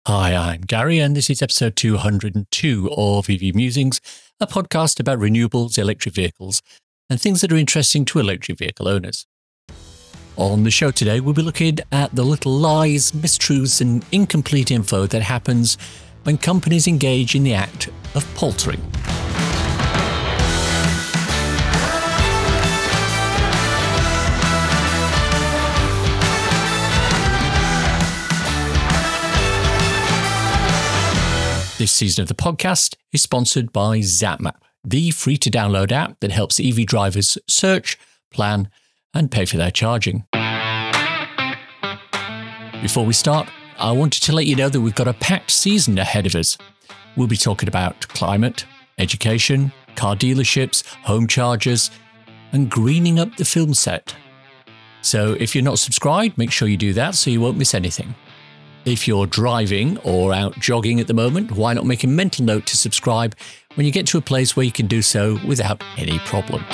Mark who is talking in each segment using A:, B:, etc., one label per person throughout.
A: Hi, I'm Gary, and this is episode 202 of EV Musings, a podcast about renewables, electric vehicles, and things that are interesting to electric vehicle owners. On the show today, we'll be looking at the little lies, mistruths, and incomplete info that happens when companies engage in the act of poltering. This season of the podcast is sponsored by ZapMap, the free-to-download app that helps EV drivers search, plan, and pay for their charging. Before we start, I wanted to let you know that we've got a packed season ahead of us. We'll be talking about climate, education, car dealerships, home chargers, and greening up the film set. So if you're not subscribed, make sure you do that so you won't miss anything. If you're driving or out jogging at the moment, why not make a mental note to subscribe when you get to a place where you can do so without any problems.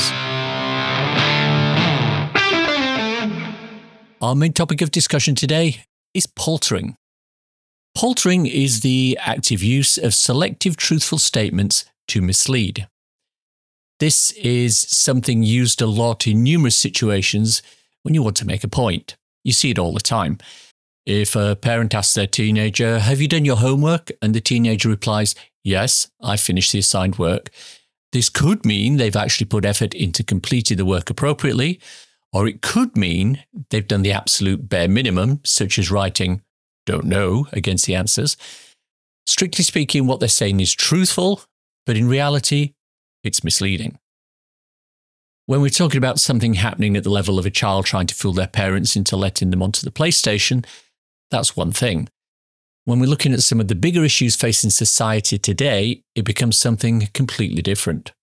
A: Our main topic of discussion today is poltering. Poltering is the active use of selective truthful statements to mislead. This is something used a lot in numerous situations when you want to make a point. You see it all the time. If a parent asks their teenager, "Have you done your homework?" and the teenager replies, "Yes, I finished the assigned work," this could mean they've actually put effort into completing the work appropriately, or it could mean they've done the absolute bare minimum, such as writing "don't know" against the answers. Strictly speaking, what they're saying is truthful, but in reality, it's misleading. When we're talking about something happening at the level of a child trying to fool their parents into letting them onto the PlayStation, that's one thing. When we're looking at some of the bigger issues facing society today, it becomes something completely different.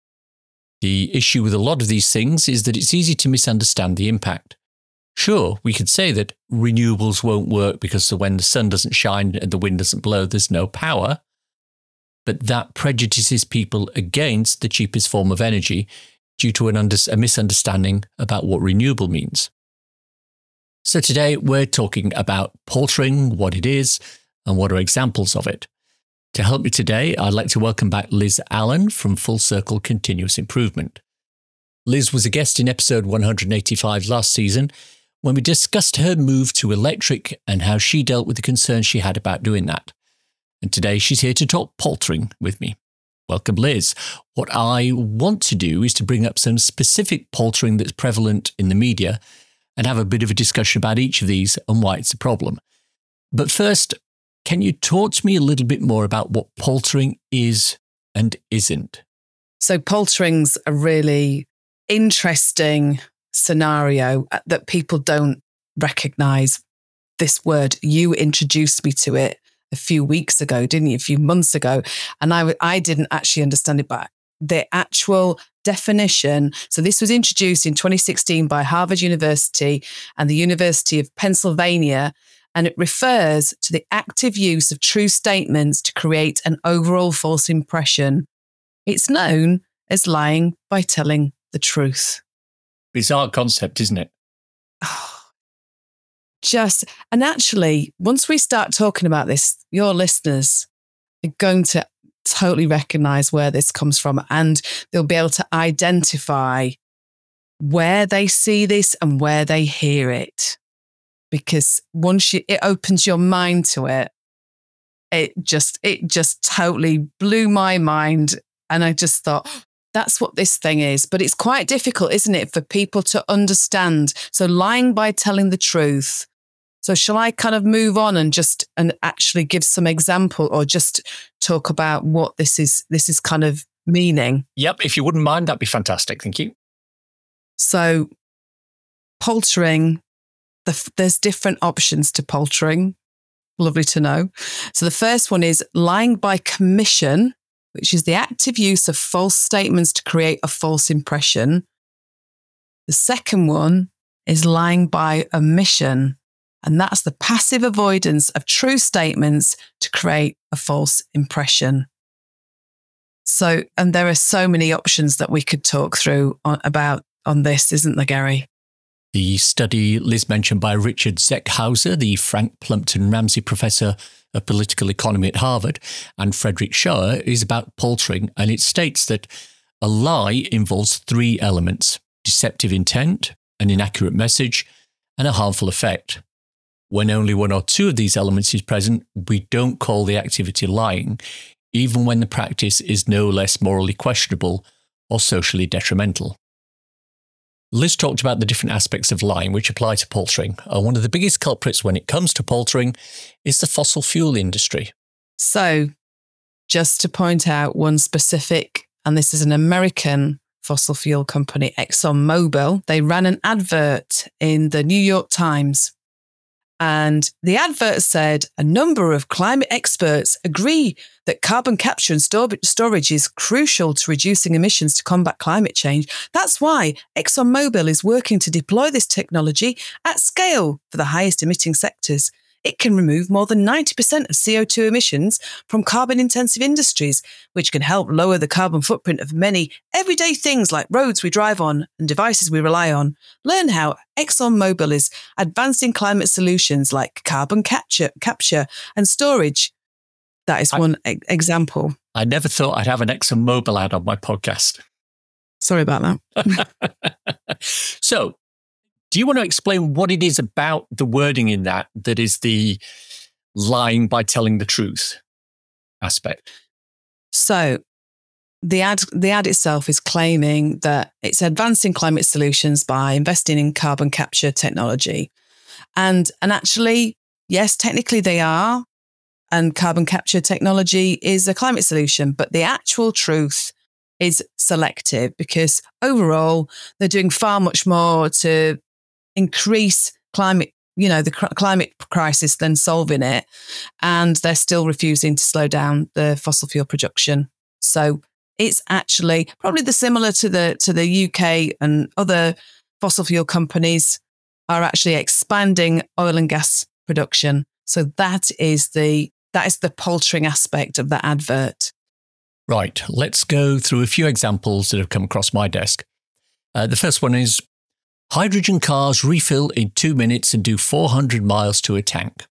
A: The issue with a lot of these things is that it's easy to misunderstand the impact. Sure, we could say that renewables won't work because when the sun doesn't shine and the wind doesn't blow, there's no power. But that prejudices people against the cheapest form of energy due to a misunderstanding about what renewable means. So today we're talking about poltering, what it is, and what are examples of it. To help me today, I'd like to welcome back Liz Allen from Full Circle Continuous Improvement. Liz was a guest in episode 185 last season when we discussed her move to electric and how she dealt with the concerns she had about doing that. And today she's here to talk poltering with me. Welcome, Liz. What I want to do is to bring up some specific poltering that's prevalent in the media and have a bit of a discussion about each of these and why it's a problem. But first, can you talk to me a little bit more about what poltering is and isn't?
B: So poltering's a really interesting scenario that people don't recognise this word. You introduced me to it a few weeks ago, didn't you? A few months ago. And I didn't actually understand it, but the actual definition. So this was introduced in 2016 by Harvard University and the University of Pennsylvania, and it refers to the active use of true statements to create an overall false impression. It's known as lying by telling the truth.
A: Bizarre concept, isn't it?
B: And actually, once we start talking about this, your listeners are going to totally recognize where this comes from, and they'll be able to identify where they see this and where they hear it. Because once it opens your mind to it, it just totally blew my mind. And I just thought, that's what this thing is. But it's quite difficult, isn't it, for people to understand? So lying by telling the truth. So shall I kind of move on and actually give some example, or just talk about what this is kind of meaning?
A: Yep, if you wouldn't mind, that'd be fantastic. Thank you.
B: So poltering, there's different options to poltering. Lovely to know. So the first one is lying by commission, which is the active use of false statements to create a false impression. The second one is lying by omission, and that's the passive avoidance of true statements to create a false impression. So, and there are so many options that we could talk through on this, isn't there, Gary?
A: The study Liz mentioned by Richard Zeckhauser, the Frank Plumpton Ramsey Professor of Political Economy at Harvard, and Frederick Schauer is about paltering, and it states that a lie involves three elements: deceptive intent, an inaccurate message, and a harmful effect. When only one or two of these elements is present, we don't call the activity lying, even when the practice is no less morally questionable or socially detrimental. Liz talked about the different aspects of lying which apply to paltering. One of the biggest culprits when it comes to paltering is the fossil fuel industry.
B: So, just to point out one specific, and this is an American fossil fuel company, ExxonMobil, they ran an advert in the New York Times. And the advert said, a number of climate experts agree that carbon capture and storage is crucial to reducing emissions to combat climate change. That's why ExxonMobil is working to deploy this technology at scale for the highest emitting sectors. It can remove more than 90% of CO2 emissions from carbon-intensive industries, which can help lower the carbon footprint of many everyday things like roads we drive on and devices we rely on. Learn how ExxonMobil is advancing climate solutions like carbon capture and storage. That is one example.
A: I never thought I'd have an ExxonMobil ad on my podcast.
B: Sorry about that.
A: So, do you want to explain what it is about the wording in that is the lying by telling the truth aspect?
B: So the ad itself is claiming that it's advancing climate solutions by investing in carbon capture technology. And actually, yes, technically they are. And carbon capture technology is a climate solution, but the actual truth is selective because overall they're doing far much more to increase climate, the climate crisis than solving it. And they're still refusing to slow down the fossil fuel production. So it's actually probably similar to the UK, and other fossil fuel companies are actually expanding oil and gas production. So that is the paltering aspect of that advert.
A: Right. Let's go through a few examples that have come across my desk. The first one is, hydrogen cars refill in 2 minutes and do 400 miles to a tank.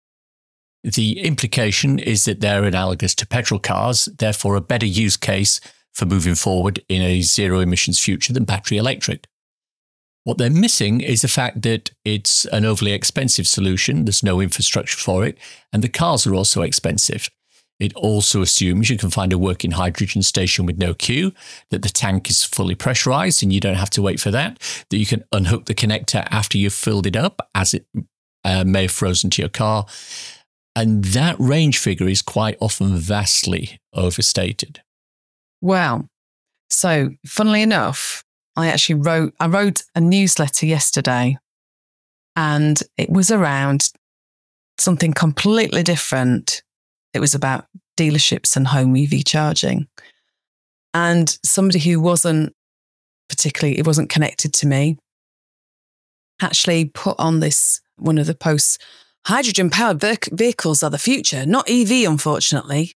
A: The implication is that they're analogous to petrol cars, therefore a better use case for moving forward in a zero emissions future than battery electric. What they're missing is the fact that it's an overly expensive solution, there's no infrastructure for it, and the cars are also expensive. It also assumes you can find a working hydrogen station with no queue, that the tank is fully pressurized and you don't have to wait for that you can unhook the connector after you've filled it up, as it may have frozen to your car. And that range figure is quite often vastly overstated.
B: Well, so funnily enough, I wrote a newsletter yesterday, and it was around something completely different. It was about dealerships and home EV charging. And somebody who wasn't connected to me actually put on one of the posts, hydrogen-powered vehicles are the future, not EV, unfortunately.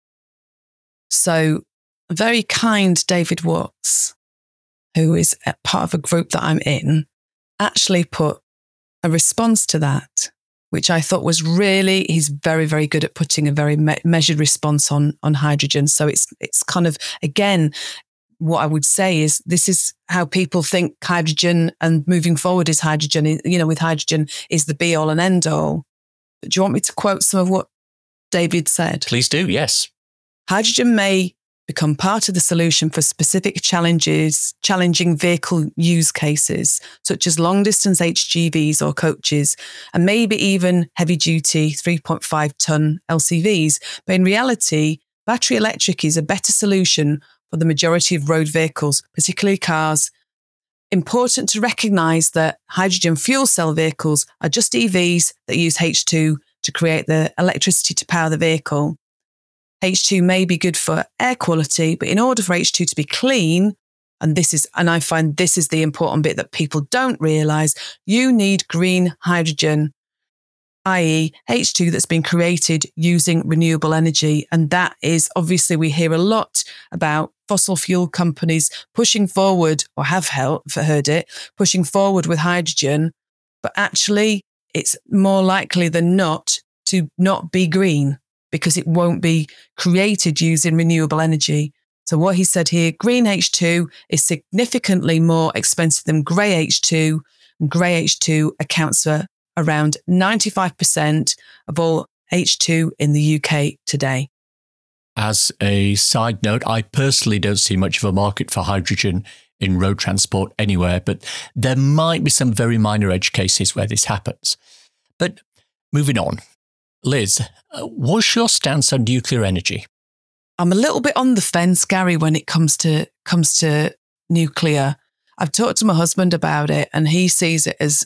B: So a very kind David Watts, who is a part of a group that I'm in, actually put a response to that, which I thought was he's very, very good at putting a very measured response on hydrogen. So it's kind of, again, what I would say is this is how people think hydrogen and moving forward is hydrogen, with hydrogen is the be all and end all. But do you want me to quote some of what David said?
A: Please do, yes.
B: Hydrogen may become part of the solution for specific challenging vehicle use cases, such as long-distance HGVs or coaches, and maybe even heavy-duty 3.5-ton LCVs. But in reality, battery electric is a better solution for the majority of road vehicles, particularly cars. Important to recognise that hydrogen fuel cell vehicles are just EVs that use H2 to create the electricity to power the vehicle. H2 may be good for air quality, but in order for H2 to be clean, and I find this is the important bit that people don't realise, you need green hydrogen. i.e. H2 that's been created using renewable energy. And that is obviously, we hear a lot about fossil fuel companies pushing forward, or have heard it, pushing forward with hydrogen. But actually, it's more likely than not to not be green because it won't be created using renewable energy. So what he said here, green H2 is significantly more expensive than grey H2. And grey H2 accounts for around 95% of all H2 in the UK today.
A: As a side note, I personally don't see much of a market for hydrogen in road transport anywhere, but there might be some very minor edge cases where this happens. But moving on. Liz, what's your stance on nuclear energy?
B: I'm a little bit on the fence, Gary, when it comes to nuclear. I've talked to my husband about it, and he sees it as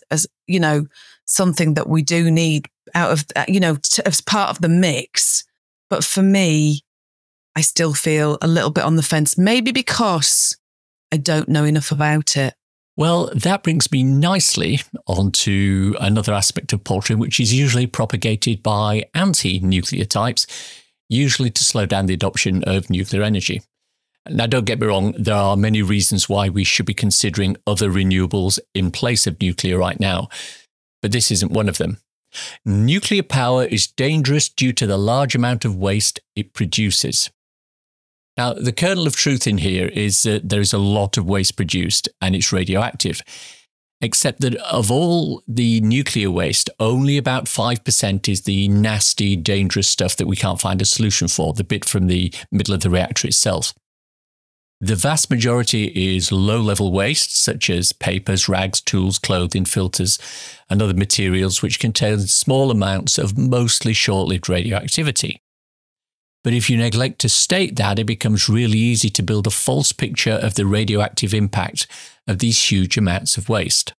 B: something that we do need out of, as part of the mix. But for me, I still feel a little bit on the fence, maybe because I don't know enough about it.
A: Well, that brings me nicely onto another aspect of poultry, which is usually propagated by anti-nuclear types, usually to slow down the adoption of nuclear energy. Now, don't get me wrong, there are many reasons why we should be considering other renewables in place of nuclear right now, but this isn't one of them. Nuclear power is dangerous due to the large amount of waste it produces. Now, the kernel of truth in here is that there is a lot of waste produced and it's radioactive, except that of all the nuclear waste, only about 5% is the nasty, dangerous stuff that we can't find a solution for, the bit from the middle of the reactor itself. The vast majority is low-level waste, such as papers, rags, tools, clothing, filters, and other materials which contain small amounts of mostly short-lived radioactivity. But if you neglect to state that, it becomes really easy to build a false picture of the radioactive impact of these huge amounts of waste.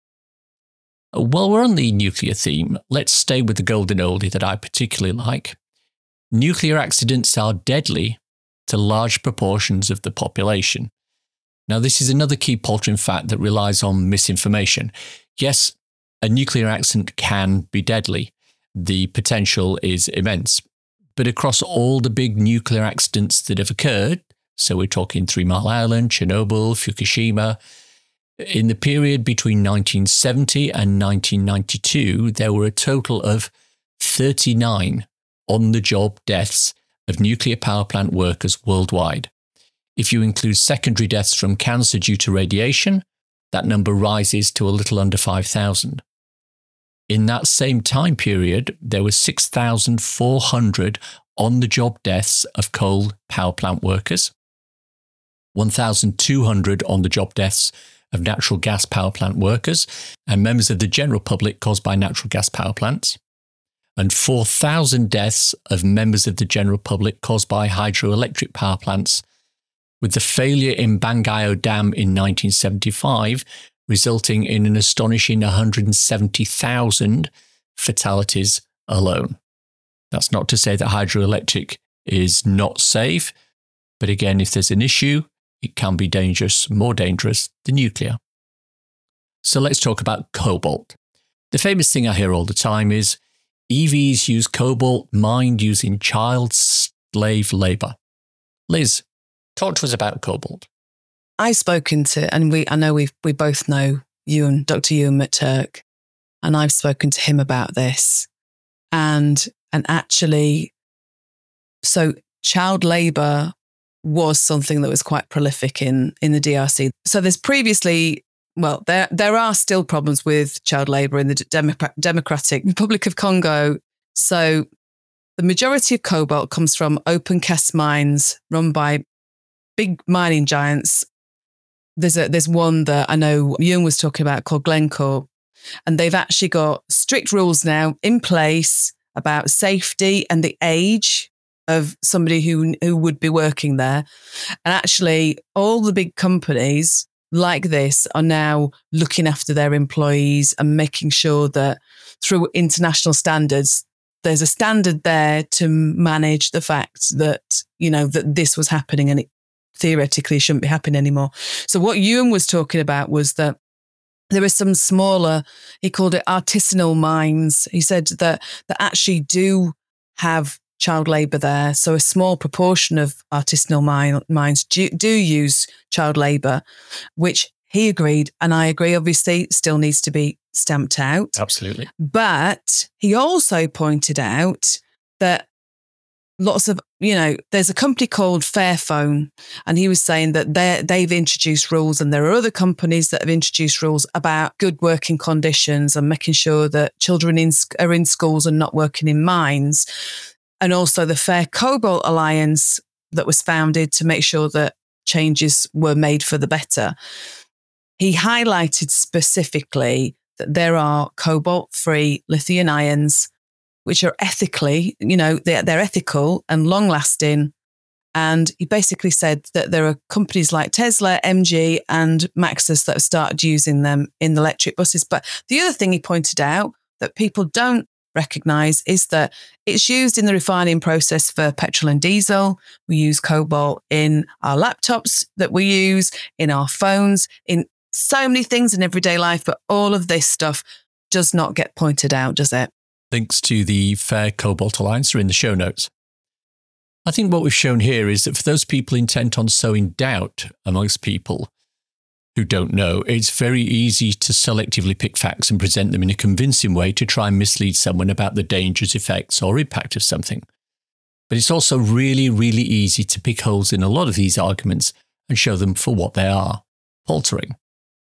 A: While we're on the nuclear theme, let's stay with the golden oldie that I particularly like. Nuclear accidents are deadly to large proportions of the population. Now, this is another key poultry fact that relies on misinformation. Yes, a nuclear accident can be deadly. The potential is immense. But across all the big nuclear accidents that have occurred, so we're talking 3 Mile Island, Chernobyl, Fukushima, in the period between 1970 and 1992, there were a total of 39 on-the-job deaths of nuclear power plant workers worldwide. If you include secondary deaths from cancer due to radiation, that number rises to a little under 5,000. In that same time period, there were 6,400 on-the-job deaths of coal power plant workers, 1,200 on-the-job deaths of natural gas power plant workers and members of the general public caused by natural gas power plants, and 4,000 deaths of members of the general public caused by hydroelectric power plants, with the failure in Bangao Dam in 1975 resulting in an astonishing 170,000 fatalities alone. That's not to say that hydroelectric is not safe, but again, if there's an issue, it can be dangerous, more dangerous than nuclear. So let's talk about cobalt. The famous thing I hear all the time is EVs use cobalt mined using child slave labour. Liz, talk to us about cobalt.
B: I've spoken to, and I know we both know Dr. Ewan McTurk, and I've spoken to him about this. And actually, so child labour was something that was quite prolific in the DRC. So there's previously, well, there are still problems with child labour in the Democratic Republic of Congo. So the majority of cobalt comes from open cast mines run by big mining giants. There's one that I know Ewan was talking about called Glencore, and they've actually got strict rules now in place about safety and the age of somebody who would be working there. And actually, all the big companies like this are now looking after their employees and making sure that through international standards, there's a standard there to manage the fact that, that this was happening and it theoretically shouldn't be happening anymore. So what Ewan was talking about was that There are some smaller, he called it artisanal mines. He said that actually do have child labour there. So a small proportion of artisanal mines do use child labour, which he agreed, and I agree, obviously, still needs to be stamped out.
A: Absolutely.
B: But he also pointed out that lots of, there's a company called Fairphone, and he was saying that they've introduced rules, and there are other companies that have introduced rules about good working conditions and making sure that children are in schools and not working in mines. And also the Fair Cobalt Alliance that was founded to make sure that changes were made for the better. He highlighted specifically that there are cobalt-free lithium ions, which are ethically, they're ethical and long-lasting. And he basically said that there are companies like Tesla, MG, and Maxus that have started using them in the electric buses. But the other thing he pointed out that people don't recognise is that it's used in the refining process for petrol and diesel. We use cobalt in our laptops that we use, in our phones, in so many things in everyday life. But all of this stuff does not get pointed out, does it?
A: Links to the Fair Cobalt Alliance are in the show notes. I think what we've shown here is that for those people intent on sowing doubt amongst people who don't know, it's very easy to selectively pick facts and present them in a convincing way to try and mislead someone about the dangers, effects, or impact of something. But it's also really, really easy to pick holes in a lot of these arguments and show them for what they are, paltering.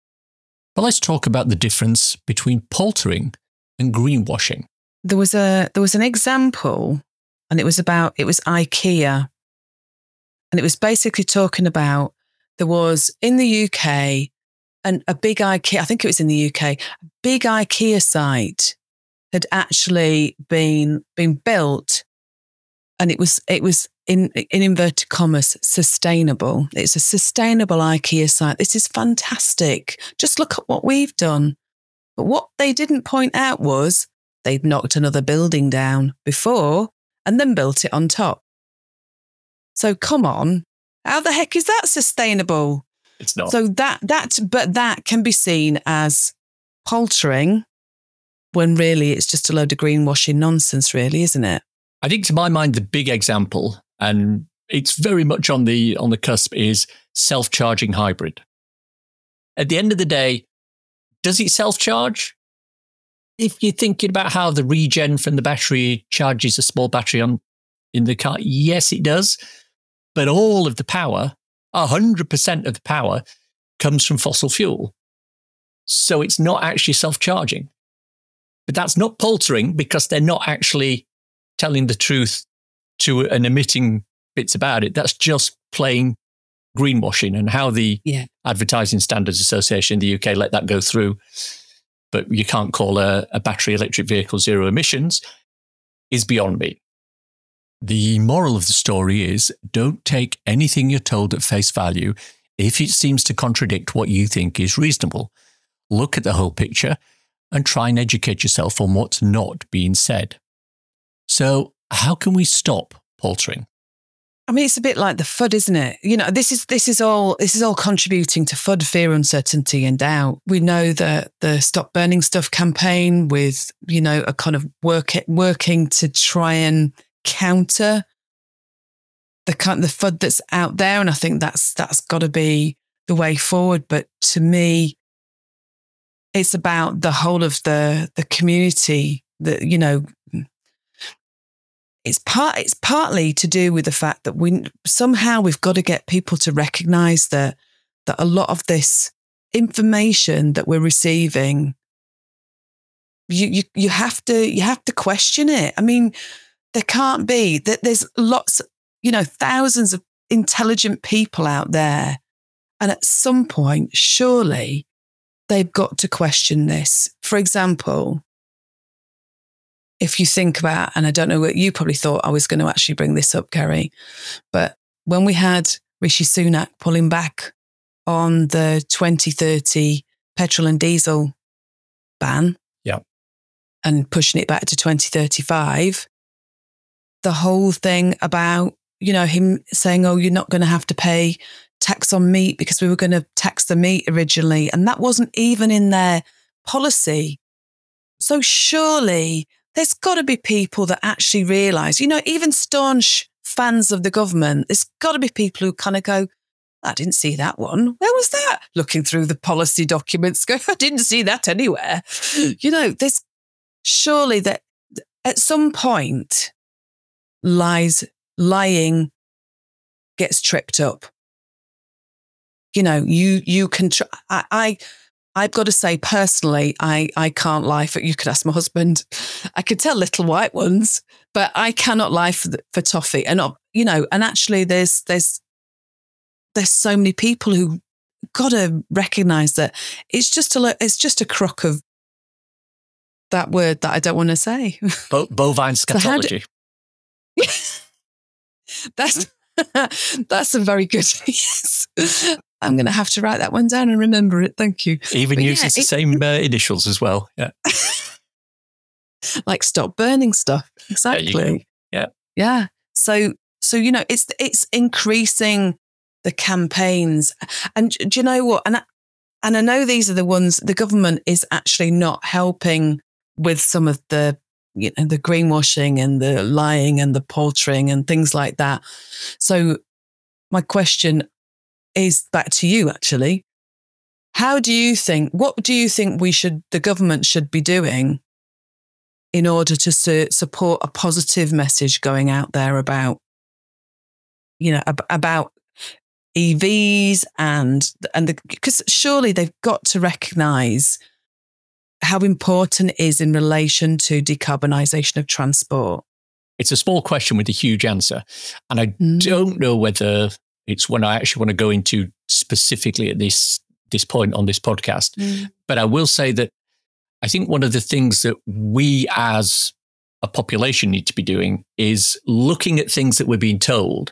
A: But let's talk about the difference between paltering and greenwashing.
B: There was an example, and it was IKEA. And it was basically talking about, there was in the UK, and a big IKEA, I think it was in the UK, a big IKEA site had actually been built, and it was in inverted commas, sustainable. It's a sustainable IKEA site. This is fantastic. Just look at what we've done. But what they didn't point out was they'd knocked another building down before and then built it on top. So come on, how the heck is that sustainable?
A: It's not.
B: So that can be seen as paltering, when really it's just a load of greenwashing nonsense, really, isn't it?
A: I think, to my mind, the big example, and it's very much on the cusp, is self-charging hybrid. At the end of the day, does it self-charge? If you're thinking about how the regen from the battery charges a small battery in the car, yes, it does. But all of the power, 100% of the power, comes from fossil fuel. So it's not actually self-charging. But that's not paltering, because they're not actually telling the truth to and omitting bits about it. That's just plain greenwashing, and how the Advertising Standards Association in the UK let that go through. But you can't call a battery electric vehicle zero emissions is beyond me. The moral of the story is, don't take anything you're told at face value if it seems to contradict what you think is reasonable. Look at the whole picture and try and educate yourself on what's not being said. So how can we stop paltering?
B: I mean, it's a bit like the FUD, isn't it? This is all contributing to FUD, fear, uncertainty, and doubt. We know that the Stop Burning Stuff campaign, with a kind of working to try and counter the FUD that's out there, and I think that's got to be the way forward. But to me, it's about the whole of the community. That it's partly to do with the fact that we've got to get people to recognise that a lot of this information that we're receiving, you have to question it. I mean, there can't be that. There's lots, thousands of intelligent people out there, and at some point, surely they've got to question this. For example, if you think about, and I don't know what you probably thought I was going to actually bring this up, Gary, but when we had Rishi Sunak pulling back on the 2030 petrol and diesel ban, and pushing it back to 2035, the whole thing about, him saying, oh, you're not going to have to pay tax on meat because we were going to tax the meat originally, and that wasn't even in their policy. So surely there's got to be people that actually realise, even staunch fans of the government, there's got to be people who kind of go, I didn't see that one. Where was that? Looking through the policy documents, go, I didn't see that anywhere. There's surely that at some point lying gets tripped up. You can I've got to say personally, I can't lie for, you could ask my husband. I could tell little white ones, but I cannot lie for toffee. And, and actually there's so many people who got to recognize that it's just a crock of that word that I don't want to say.
A: Bovine scatology.
B: That's a very good, yes. I'm going to have to write that one down and remember it. Thank you.
A: Even uses the same initials as well. Yeah.
B: Like stop burning stuff. Exactly.
A: Yeah.
B: Yeah. So, it's increasing the campaigns. And do you know what? And I know these are the ones the government is actually not helping with some of the, the greenwashing and the lying and the paltering and things like that. So my question is back to you, actually. What do you think the government should be doing in order to support a positive message going out there about EVs because surely they've got to recognise how important it is in relation to decarbonisation of transport?
A: It's a small question with a huge answer. And I don't know whether it's one I actually want to go into specifically at this point on this podcast. But I will say that I think one of the things that we as a population need to be doing is looking at things that we're being told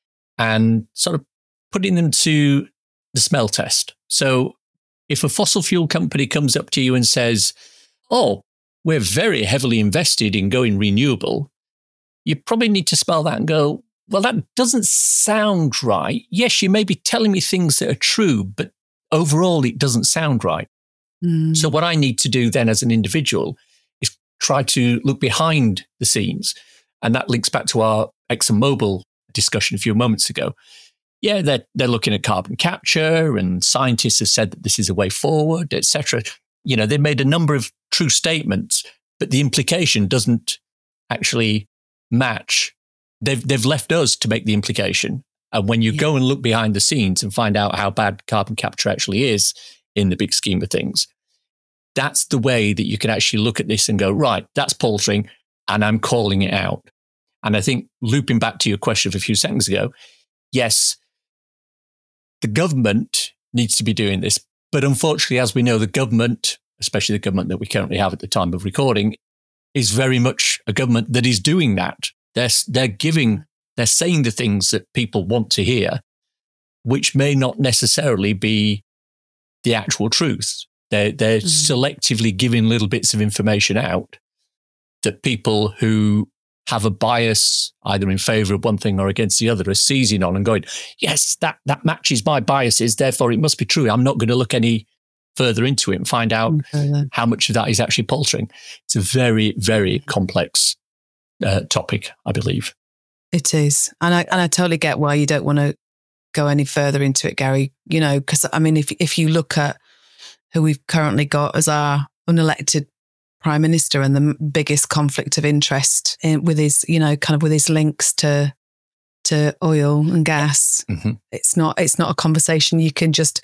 A: and sort of putting them to the smell test. So if a fossil fuel company comes up to you and says, oh, we're very heavily invested in going renewable, you probably need to smell that and go, well, that doesn't sound right. Yes, you may be telling me things that are true, but overall, it doesn't sound right. So what I need to do then as an individual is try to look behind the scenes. And that links back to our ExxonMobil discussion a few moments ago. Yeah, they're looking at carbon capture, and scientists have said that this is a way forward, etc. They made a number of true statements, but the implication doesn't actually match. They've left us to make the implication. And when you go and look behind the scenes and find out how bad carbon capture actually is in the big scheme of things, that's the way that you can actually look at this and go, right, that's paltering, and I'm calling it out. And I think looping back to your question of a few seconds ago, yes, the government needs to be doing this. But unfortunately, as we know, the government, especially the government that we currently have at the time of recording, is very much a government that is doing that. They're saying the things that people want to hear, which may not necessarily be the actual truth. They're selectively giving little bits of information out that people who have a bias either in favor of one thing or against the other are seizing on and going, yes, that matches my biases, therefore it must be true. I'm not going to look any further into it and find out how much of that is actually paltering. It's a very, very complex topic, I believe.
B: It is. And I totally get why you don't want to go any further into it, Gary, because I mean, if you look at who we've currently got as our unelected Prime Minister and the biggest conflict of interest with his, with his links to oil and gas, it's not a conversation you can just,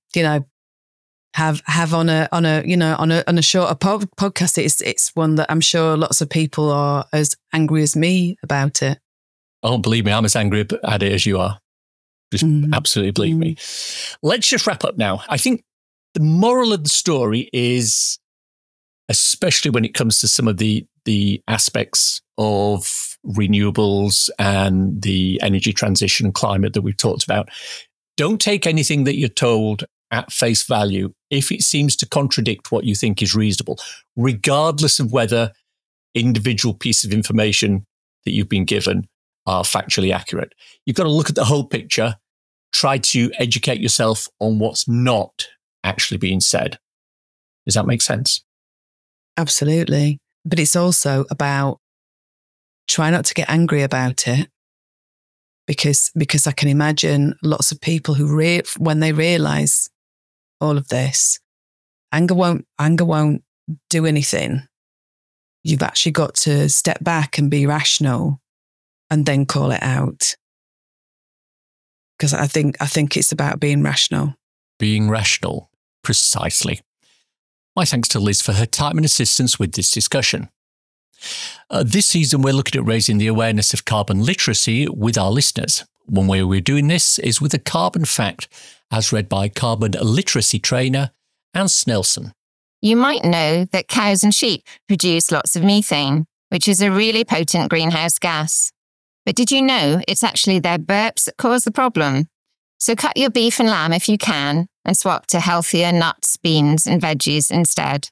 B: have on a shorter podcast. It's one that I'm sure lots of people are as angry as me about it.
A: Oh, believe me, I'm as angry at it as you are. Just absolutely believe me. Let's just wrap up now. I think the moral of the story is, especially when it comes to some of the aspects of renewables and the energy transition and climate that we've talked about, don't take anything that you're told at face value if it seems to contradict what you think is reasonable, regardless of whether individual piece of information that you've been given are factually accurate. You've got to look at the whole picture, try to educate yourself on what's not actually being said. Does that make sense?
B: Absolutely. But it's also about try not to get angry about it, because I can imagine lots of people who when they realise all of this, anger won't do anything. You've actually got to step back and be rational and then call it out. Because I think it's about being rational.
A: Being rational, precisely. My thanks to Liz for her time and assistance with this discussion. This season, we're looking at raising the awareness of carbon literacy with our listeners. One way we're doing this is with a carbon fact, as read by carbon literacy trainer Anne Snelson.
C: You might know that cows and sheep produce lots of methane, which is a really potent greenhouse gas. But did you know it's actually their burps that cause the problem? So cut your beef and lamb if you can and swap to healthier nuts, beans and veggies instead.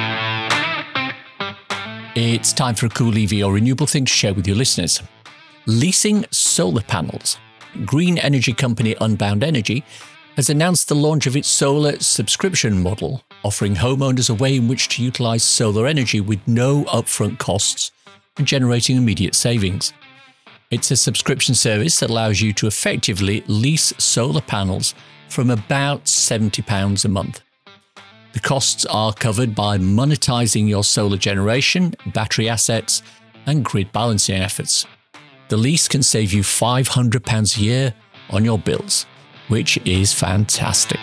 A: It's time for a cool EV or renewable thing to share with your listeners. Leasing solar panels. Green energy company Unbound Energy has announced the launch of its solar subscription model, offering homeowners a way in which to utilise solar energy with no upfront costs and generating immediate savings. It's a subscription service that allows you to effectively lease solar panels from about £70 a month. The costs are covered by monetising your solar generation, battery assets, and grid balancing efforts. The lease can save you £500 a year on your bills, which is fantastic.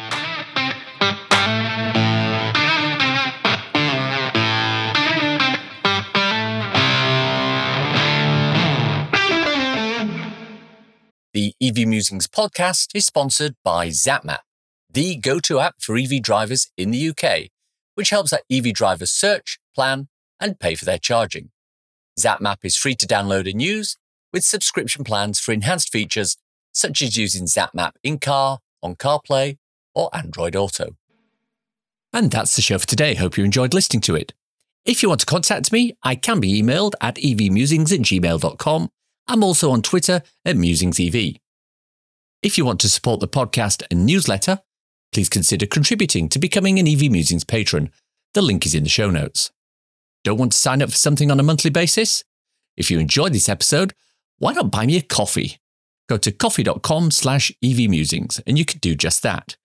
A: The EV Musings podcast is sponsored by ZapMap, the go-to app for EV drivers in the UK, which helps our EV drivers search, plan, and pay for their charging. ZapMap is free to download and use, with subscription plans for enhanced features such as using ZapMap in-car, on CarPlay, or Android Auto. And that's the show for today. Hope you enjoyed listening to it. If you want to contact me, I can be emailed at evmusings@gmail.com. I'm also on Twitter at MusingsEV. If you want to support the podcast and newsletter, please consider contributing to becoming an EV Musings patron. The link is in the show notes. Don't want to sign up for something on a monthly basis? If you enjoyed this episode, why not buy me a coffee? Go to coffee.com/EVmusings and you can do just that.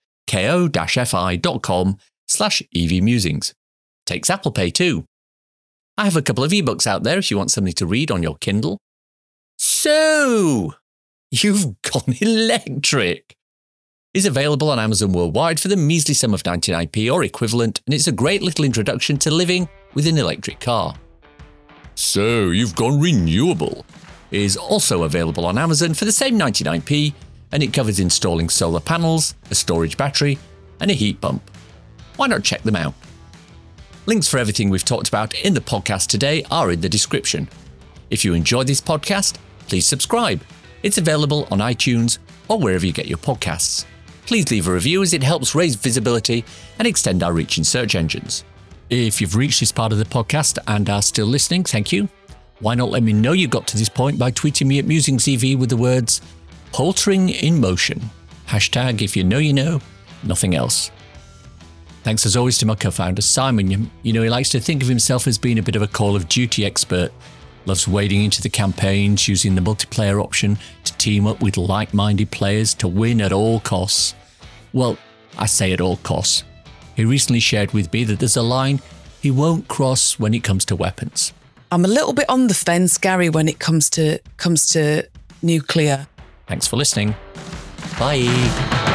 A: ko-fi.com/EVmusings. Takes Apple Pay too. I have a couple of ebooks out there if you want something to read on your Kindle. So, you've gone electric. It's available on Amazon worldwide for the measly sum of 99p or equivalent, and it's a great little introduction to living with an electric car. So, you've gone renewable is also available on Amazon for the same 99p, and it covers installing solar panels, a storage battery, and a heat pump. Why not check them out? Links for everything we've talked about in the podcast today are in the description. If you enjoyed this podcast, please subscribe. It's available on iTunes or wherever you get your podcasts. Please leave a review as it helps raise visibility and extend our reach in search engines. If you've reached this part of the podcast and are still listening, thank you. Why not let me know you got to this point by tweeting me at MusingsEV with the words "Poltering in Motion." Hashtag if you know, nothing else. Thanks as always to my co-founder Simon. He likes to think of himself as being a bit of a Call of Duty expert. Loves wading into the campaigns, using the multiplayer option to team up with like-minded players to win at all costs. Well, I say at all costs. He recently shared with me that there's a line he won't cross when it comes to weapons.
B: I'm a little bit on the fence, Gary, when it comes to nuclear.
A: Thanks for listening. Bye.